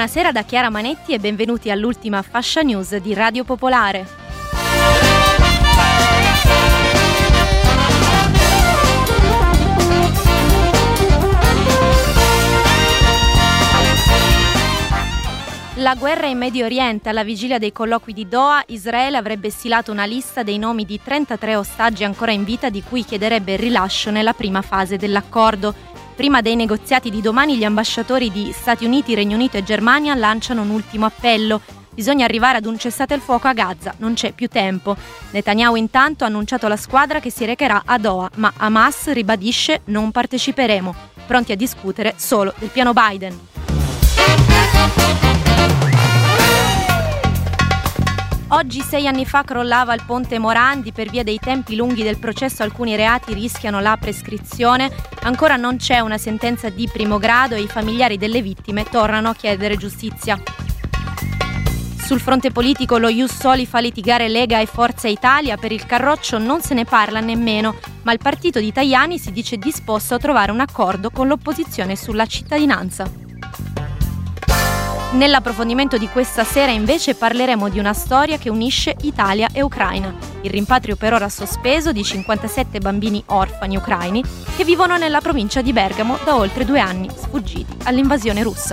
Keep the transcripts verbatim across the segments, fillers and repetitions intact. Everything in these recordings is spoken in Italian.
Buonasera da Chiara Manetti e benvenuti all'ultima Fascia News di Radio Popolare. La guerra in Medio Oriente. Alla vigilia dei colloqui di Doha, Israele avrebbe stilato una lista dei nomi di trentatré ostaggi ancora in vita di cui chiederebbe il rilascio nella prima fase dell'accordo. Prima dei negoziati di domani, gli ambasciatori di Stati Uniti, Regno Unito e Germania lanciano un ultimo appello. Bisogna arrivare ad un cessate il fuoco a Gaza, non c'è più tempo. Netanyahu intanto ha annunciato la squadra che si recherà a Doha, ma Hamas ribadisce: non parteciperemo, pronti a discutere solo del piano Biden. Oggi, sei anni fa, crollava il ponte Morandi. Per via dei tempi lunghi del processo alcuni reati rischiano la prescrizione. Ancora non c'è una sentenza di primo grado e i familiari delle vittime tornano a chiedere giustizia. Sul fronte politico lo Ius Soli fa litigare Lega e Forza Italia. Per il Carroccio non se ne parla nemmeno, ma il partito di Tajani si dice disposto a trovare un accordo con l'opposizione sulla cittadinanza. Nell'approfondimento di questa sera invece parleremo di una storia che unisce Italia e Ucraina. Il rimpatrio per ora sospeso di cinquantasette bambini orfani ucraini che vivono nella provincia di Bergamo da oltre due anni, sfuggiti all'invasione russa.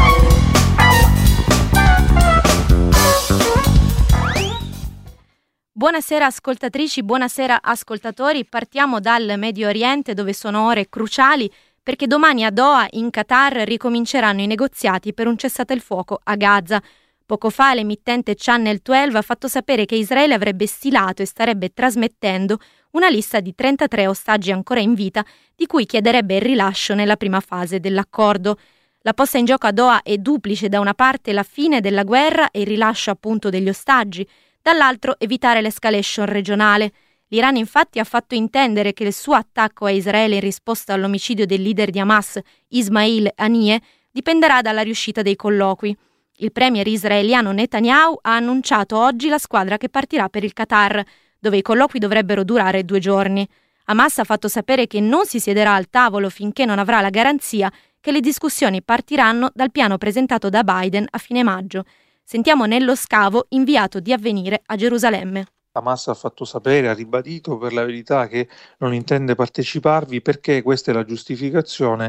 Buonasera ascoltatrici, buonasera ascoltatori. Partiamo dal Medio Oriente, dove sono ore cruciali perché domani a Doha, in Qatar, ricominceranno i negoziati per un cessate il fuoco a Gaza. Poco fa l'emittente Channel dodici ha fatto sapere che Israele avrebbe stilato e starebbe trasmettendo una lista di trentatré ostaggi ancora in vita, di cui chiederebbe il rilascio nella prima fase dell'accordo. La posta in gioco a Doha è duplice: da una parte la fine della guerra e il rilascio appunto degli ostaggi, dall'altro evitare l'escalation regionale. L'Iran infatti ha fatto intendere che il suo attacco a Israele in risposta all'omicidio del leader di Hamas, Ismail Haniyeh, dipenderà dalla riuscita dei colloqui. Il premier israeliano Netanyahu ha annunciato oggi la squadra che partirà per il Qatar, dove i colloqui dovrebbero durare due giorni. Hamas ha fatto sapere che non si siederà al tavolo finché non avrà la garanzia che le discussioni partiranno dal piano presentato da Biden a fine maggio. Sentiamo Nello Scavo, inviato di Avvenire a Gerusalemme. Hamas ha fatto sapere, ha ribadito per la verità che non intende parteciparvi perché questa è la giustificazione.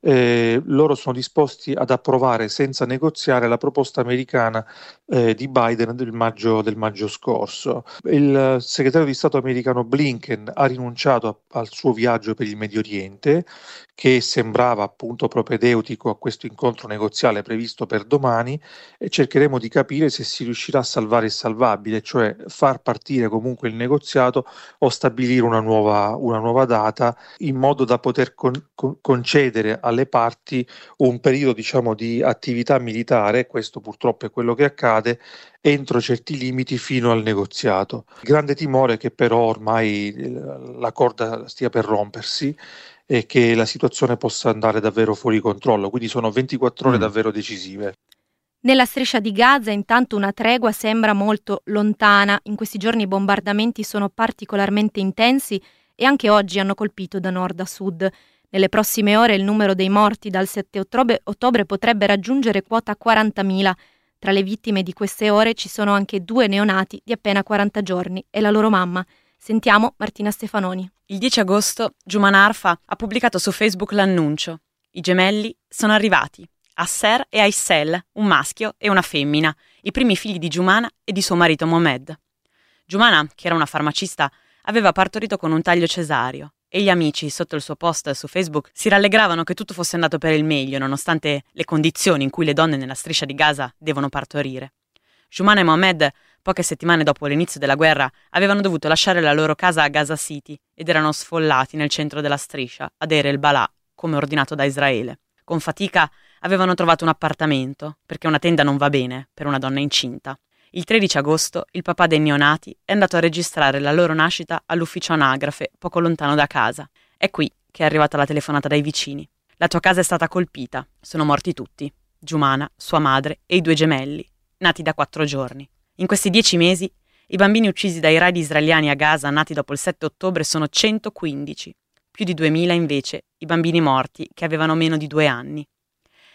Eh, loro sono disposti ad approvare senza negoziare la proposta americana eh, di Biden del maggio, del maggio scorso. Il segretario di Stato americano Blinken ha rinunciato a, al suo viaggio per il Medio Oriente, che sembrava appunto propedeutico a questo incontro negoziale previsto per domani, e cercheremo di capire se si riuscirà a salvare il salvabile, cioè far partire comunque il negoziato o stabilire una nuova, una nuova data in modo da poter con, con, concedere alle parti un periodo, diciamo, di attività militare. Questo purtroppo è quello che accade, entro certi limiti fino al negoziato. Il grande timore è che però ormai la corda stia per rompersi e che la situazione possa andare davvero fuori controllo, quindi sono ventiquattro ore mm. davvero decisive. Nella striscia di Gaza intanto una tregua sembra molto lontana. In questi giorni i bombardamenti sono particolarmente intensi e anche oggi hanno colpito da nord a sud. Nelle prossime ore il numero dei morti dal sette ottobre, ottobre potrebbe raggiungere quota quarantamila. Tra le vittime di queste ore ci sono anche due neonati di appena quaranta giorni e la loro mamma. Sentiamo Martina Stefanoni. Il dieci agosto Giumana Arfa ha pubblicato su Facebook l'annuncio. I gemelli sono arrivati. Asser e Aissel, un maschio e una femmina, i primi figli di Giumana e di suo marito Mohamed. Giumana, che era una farmacista, aveva partorito con un taglio cesareo e gli amici, sotto il suo post su Facebook, si rallegravano che tutto fosse andato per il meglio, nonostante le condizioni in cui le donne nella striscia di Gaza devono partorire. Giumana e Mohamed, poche settimane dopo l'inizio della guerra, avevano dovuto lasciare la loro casa a Gaza City ed erano sfollati nel centro della striscia, a Deir el-Balà, come ordinato da Israele. Con fatica avevano trovato un appartamento, perché una tenda non va bene per una donna incinta. Il tredici agosto il papà dei neonati è andato a registrare la loro nascita all'ufficio anagrafe poco lontano da casa. È qui che è arrivata la telefonata dai vicini. La tua casa è stata colpita, sono morti tutti. Giumana, sua madre e i due gemelli, nati da quattro giorni. In questi dieci mesi i bambini uccisi dai raid israeliani a Gaza nati dopo il sette ottobre sono centoquindici. Più di duemila invece i bambini morti che avevano meno di due anni.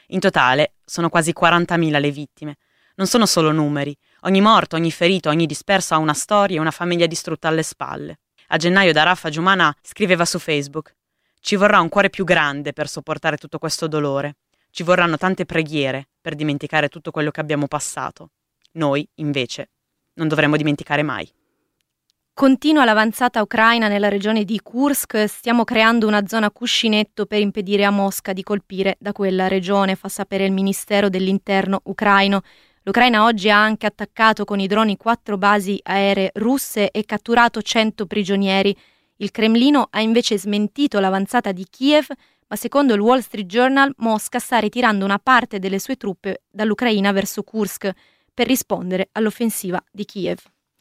In totale sono quasi quarantamila le vittime. Non sono solo numeri. Ogni morto, ogni ferito, ogni disperso ha una storia e una famiglia distrutta alle spalle. A gennaio Daraf Jumana scriveva su Facebook: «Ci vorrà un cuore più grande per sopportare tutto questo dolore. Ci vorranno tante preghiere per dimenticare tutto quello che abbiamo passato. Noi, invece, non dovremmo dimenticare mai». Continua l'avanzata ucraina nella regione di Kursk, stiamo creando una zona cuscinetto per impedire a Mosca di colpire da quella regione, fa sapere il Ministero dell'Interno ucraino. L'Ucraina oggi ha anche attaccato con i droni quattro basi aeree russe e catturato cento prigionieri. Il Cremlino ha invece smentito l'avanzata di Kiev, ma secondo il Wall Street Journal Mosca sta ritirando una parte delle sue truppe dall'Ucraina verso Kursk per rispondere all'offensiva di Kiev.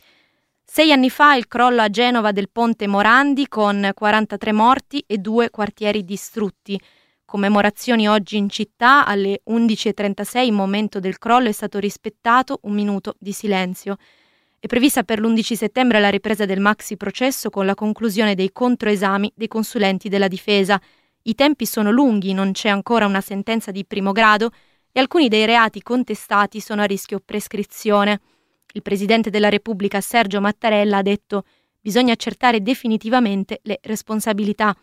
Sei anni fa il crollo a Genova del ponte Morandi con quarantatré morti e due quartieri distrutti. Commemorazioni oggi in città, alle undici e trentasei, il momento del crollo, è stato rispettato un minuto di silenzio. È prevista per l'undici settembre la ripresa del maxi processo con la conclusione dei controesami dei consulenti della difesa. I tempi sono lunghi, non c'è ancora una sentenza di primo grado e alcuni dei reati contestati sono a rischio prescrizione. Il Presidente della Repubblica Sergio Mattarella ha detto: bisogna accertare definitivamente le responsabilità.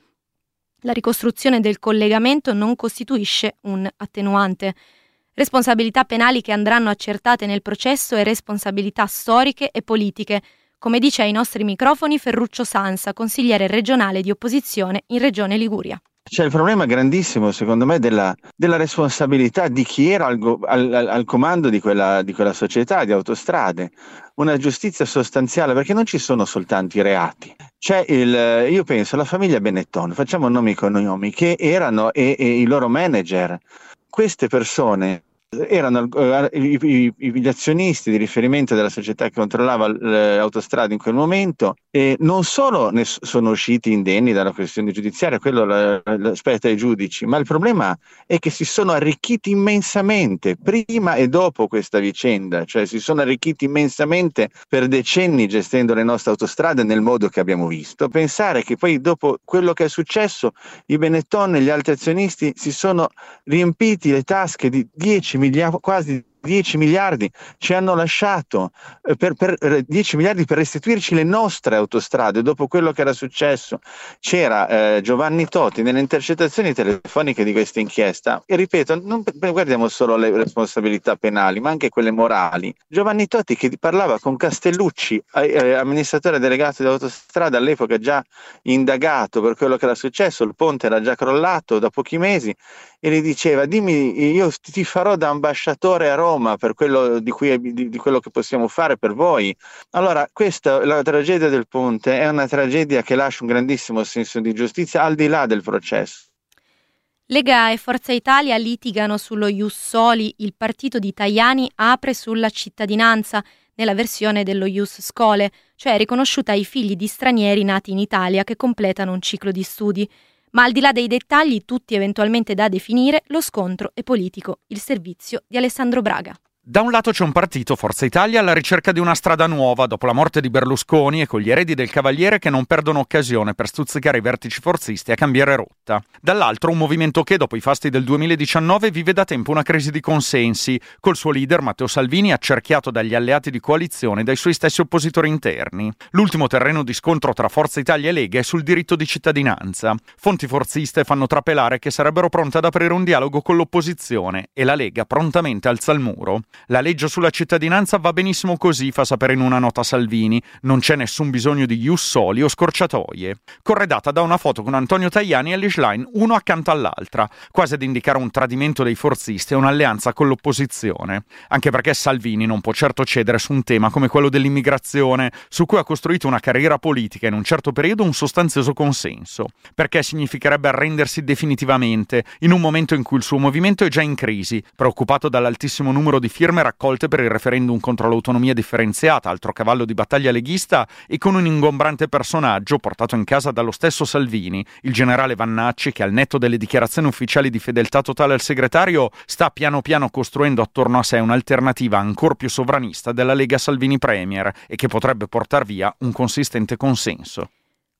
La ricostruzione del collegamento non costituisce un attenuante. Responsabilità penali che andranno accertate nel processo e responsabilità storiche e politiche, come dice ai nostri microfoni Ferruccio Sansa, consigliere regionale di opposizione in Regione Liguria. C'è il problema grandissimo, secondo me, della, della responsabilità di chi era al, al, al comando di quella, di quella società, di Autostrade. Una giustizia sostanziale, perché non ci sono soltanto i reati. C'è il, io penso, la famiglia Benetton, facciamo nomi e cognomi, che erano e, e i loro manager. Queste persone erano uh, i, i, gli azionisti di riferimento della società che controllava le autostrade in quel momento, e non solo ne sono usciti indenni dalla questione giudiziaria, quello la, la spetta ai giudici, ma il problema è che si sono arricchiti immensamente prima e dopo questa vicenda, cioè si sono arricchiti immensamente per decenni gestendo le nostre autostrade nel modo che abbiamo visto. Pensare che poi dopo quello che è successo i Benetton e gli altri azionisti si sono riempiti le tasche di dieci miliardi, quasi dieci miliardi, ci hanno lasciato eh, per, per dieci miliardi per restituirci le nostre autostrade dopo quello che era successo. C'era eh, Giovanni Toti nelle intercettazioni telefoniche di questa inchiesta, e ripeto, non guardiamo solo le responsabilità penali ma anche quelle morali. Giovanni Toti che parlava con Castellucci, eh, amministratore delegato dell'autostrada, all'epoca già indagato per quello che era successo, il ponte era già crollato da pochi mesi, e gli diceva: dimmi, io ti farò da ambasciatore a Roma per quello di, cui, di, di quello che possiamo fare per voi. Allora, questa, la tragedia del ponte è una tragedia che lascia un grandissimo senso di giustizia al di là del processo. Lega e Forza Italia litigano sullo Ius Soli, il partito di Tajani apre sulla cittadinanza nella versione dello Ius Scholae, cioè riconosciuta ai figli di stranieri nati in Italia che completano un ciclo di studi. Ma al di là dei dettagli, tutti eventualmente da definire, lo scontro è politico. Il servizio di Alessandro Braga. Da un lato c'è un partito, Forza Italia, alla ricerca di una strada nuova dopo la morte di Berlusconi e con gli eredi del Cavaliere che non perdono occasione per stuzzicare i vertici forzisti a cambiare rotta. Dall'altro un movimento che, dopo i fasti del duemiladiciannove, vive da tempo una crisi di consensi, col suo leader Matteo Salvini accerchiato dagli alleati di coalizione e dai suoi stessi oppositori interni. L'ultimo terreno di scontro tra Forza Italia e Lega è sul diritto di cittadinanza. Fonti forziste fanno trapelare che sarebbero pronte ad aprire un dialogo con l'opposizione e la Lega prontamente alza il muro. La legge sulla cittadinanza va benissimo così, fa sapere in una nota Salvini. Non c'è nessun bisogno di ius soli o scorciatoie. Corredata da una foto con Antonio Tajani e Lish Line, uno accanto all'altra, quasi ad indicare un tradimento dei forzisti e un'alleanza con l'opposizione. Anche perché Salvini non può certo cedere su un tema come quello dell'immigrazione, su cui ha costruito una carriera politica e in un certo periodo un sostanzioso consenso. Perché significherebbe arrendersi definitivamente, in un momento in cui il suo movimento è già in crisi, preoccupato dall'altissimo numero di firme raccolte per il referendum contro l'autonomia differenziata, altro cavallo di battaglia leghista, e con un ingombrante personaggio portato in casa dallo stesso Salvini, il generale Vannacci, che al netto delle dichiarazioni ufficiali di fedeltà totale al segretario sta piano piano costruendo attorno a sé un'alternativa ancor più sovranista della Lega Salvini Premier e che potrebbe portar via un consistente consenso.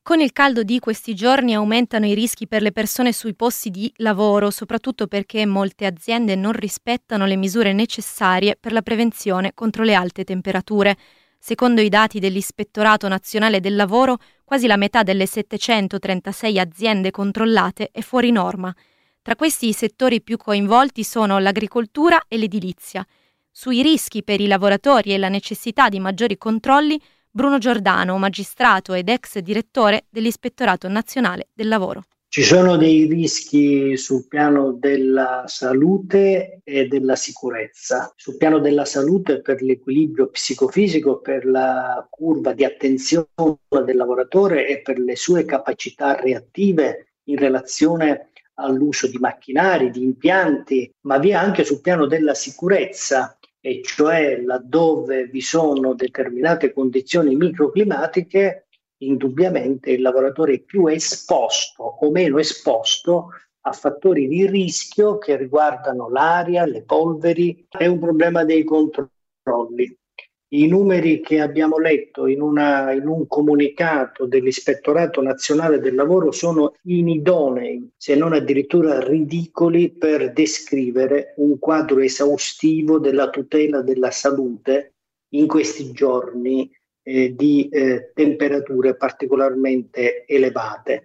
Con il caldo di questi giorni aumentano i rischi per le persone sui posti di lavoro, soprattutto perché molte aziende non rispettano le misure necessarie per la prevenzione contro le alte temperature. Secondo i dati dell'Ispettorato Nazionale del Lavoro, quasi la metà delle settecentotrentasei aziende controllate è fuori norma. Tra questi i settori più coinvolti sono l'agricoltura e l'edilizia. Sui rischi per i lavoratori e la necessità di maggiori controlli, Bruno Giordano, magistrato ed ex direttore dell'Ispettorato Nazionale del Lavoro. Ci sono dei rischi sul piano della salute e della sicurezza. Sul piano della salute per l'equilibrio psicofisico, per la curva di attenzione del lavoratore e per le sue capacità reattive in relazione all'uso di macchinari, di impianti, ma vi è anche sul piano della sicurezza, e cioè laddove vi sono determinate condizioni microclimatiche, indubbiamente il lavoratore è più esposto o meno esposto a fattori di rischio che riguardano l'aria, le polveri. È un problema dei controlli. I numeri che abbiamo letto in, una, in un comunicato dell'Ispettorato Nazionale del Lavoro sono inidonei, se non addirittura ridicoli, per descrivere un quadro esaustivo della tutela della salute in questi giorni eh, di eh, temperature particolarmente elevate.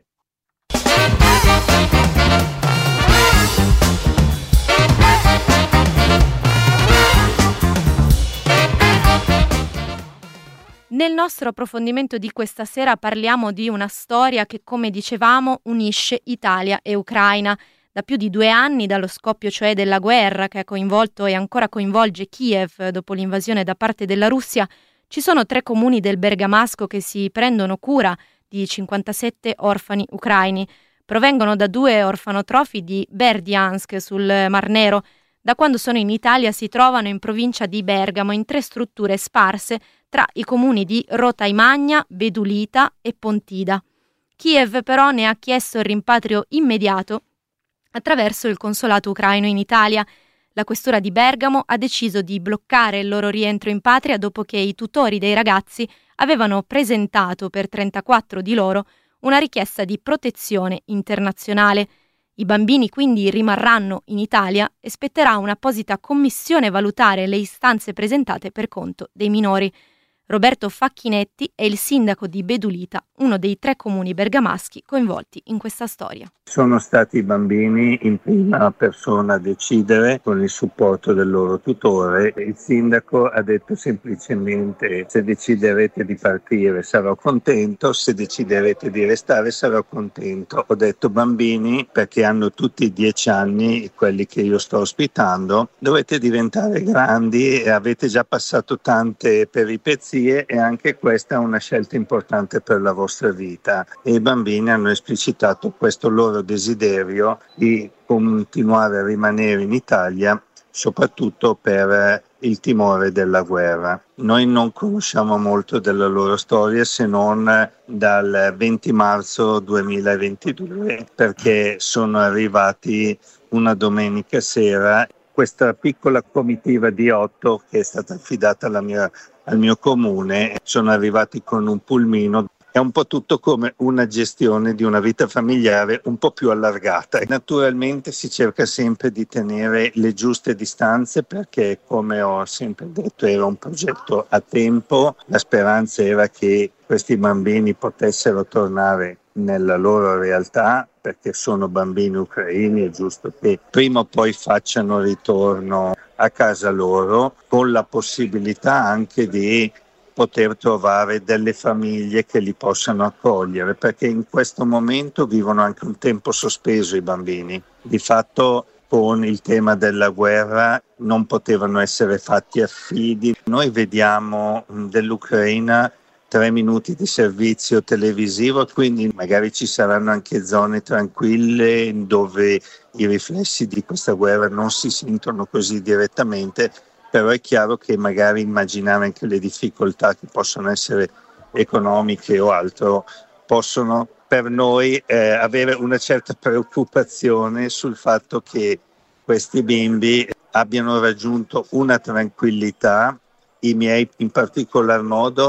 Nel nostro approfondimento di questa sera parliamo di una storia che, come dicevamo, unisce Italia e Ucraina. Da più di due anni, dallo scoppio cioè della guerra che ha coinvolto e ancora coinvolge Kiev dopo l'invasione da parte della Russia, ci sono tre comuni del Bergamasco che si prendono cura di cinquantasette orfani ucraini. Provengono da due orfanotrofi di Berdiansk sul Mar Nero. Da quando sono in Italia si trovano in provincia di Bergamo in tre strutture sparse tra i comuni di Rotaimagna, Bedulita e Pontida. Kiev però ne ha chiesto il rimpatrio immediato attraverso il consolato ucraino in Italia. La questura di Bergamo ha deciso di bloccare il loro rientro in patria dopo che i tutori dei ragazzi avevano presentato per trentaquattro di loro una richiesta di protezione internazionale. I bambini quindi rimarranno in Italia e spetterà un'apposita commissione valutare le istanze presentate per conto dei minori. Roberto Facchinetti è il sindaco di Bedulita, uno dei tre comuni bergamaschi coinvolti in questa storia. Sono stati i bambini in prima persona a decidere con il supporto del loro tutore. Il sindaco ha detto semplicemente: se deciderete di partire sarò contento, se deciderete di restare sarò contento. Ho detto bambini perché hanno tutti dieci anni, quelli che io sto ospitando, dovete diventare grandi e avete già passato tante peripezie e anche questa è una scelta importante per la vostra vita. E i bambini hanno esplicitato questo loro desiderio di continuare a rimanere in Italia, soprattutto per il timore della guerra. Noi non conosciamo molto della loro storia se non dal venti marzo duemilaventidue, perché sono arrivati una domenica sera. Questa piccola comitiva di otto che è stata affidata alla mia, al mio comune, sono arrivati con un pulmino. È un po' tutto come una gestione di una vita familiare un po' più allargata. Naturalmente si cerca sempre di tenere le giuste distanze perché, come ho sempre detto, era un progetto a tempo. La speranza era che questi bambini potessero tornare nella loro realtà, perché sono bambini ucraini, è giusto che prima o poi facciano ritorno a casa loro, con la possibilità anche di poter trovare delle famiglie che li possano accogliere, perché in questo momento vivono anche un tempo sospeso i bambini. Di fatto con il tema della guerra non potevano essere fatti affidi. Noi vediamo dell'Ucraina tre minuti di servizio televisivo, quindi magari ci saranno anche zone tranquille dove i riflessi di questa guerra non si sentono così direttamente, però è chiaro che magari immaginare anche le difficoltà che possono essere economiche o altro possono per noi eh, avere una certa preoccupazione sul fatto che questi bimbi abbiano raggiunto una tranquillità, i miei in particolar modo,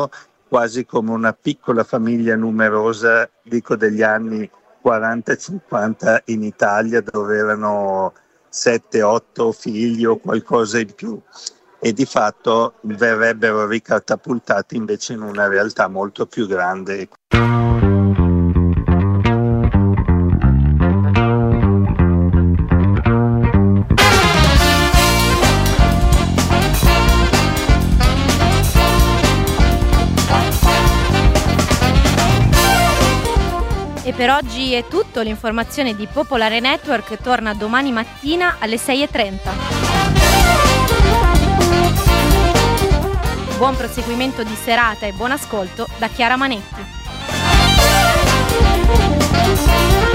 quasi come una piccola famiglia numerosa, dico degli anni quaranta cinquanta in Italia, dove erano sette otto figli o qualcosa in più, e di fatto verrebbero ricatapultati invece in una realtà molto più grande. E per oggi è tutto. L'informazione di Popolare Network torna domani mattina alle sei e trenta. Buon proseguimento di serata e buon ascolto da Chiara Manetti.